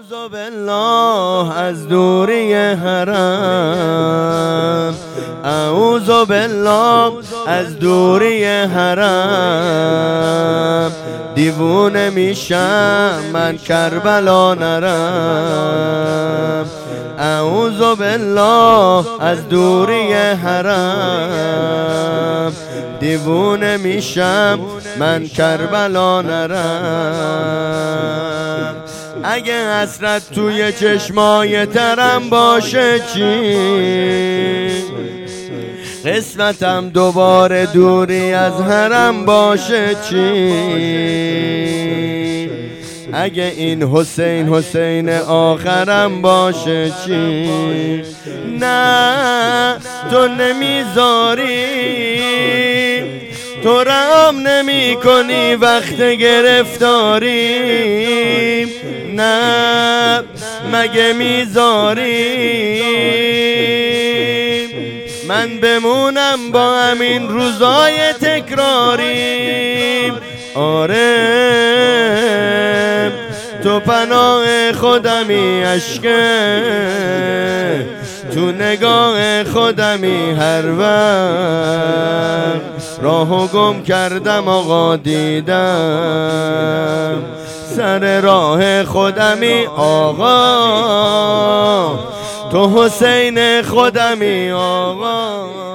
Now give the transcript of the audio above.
اعوذ بالله از دوری حرم، اعوذ بالله از دوری حرم. دیوونه میشم من کربلا نرم، اعوذ بالله از دوری حرم. دیوونه میشم من کربلا نرم. اگه حسرت توی چشمای ترم باشه چی؟ قسمتم دوباره دوری از حرم باشه چی؟ اگه این حسین حسین آخرم باشه چی؟ نه تو نمیذاری، تو رحم نمی کنی وقت گرفتاری. نه مگه میذاری من بمونم با همین روزای تکراری؟ آره تو پناه خودمی، عشقه تو نگاه خودمی. هر وقت راهو گم کردم آقا دیدم سر راه خودمی. آقا تو حسین خودمی آقا.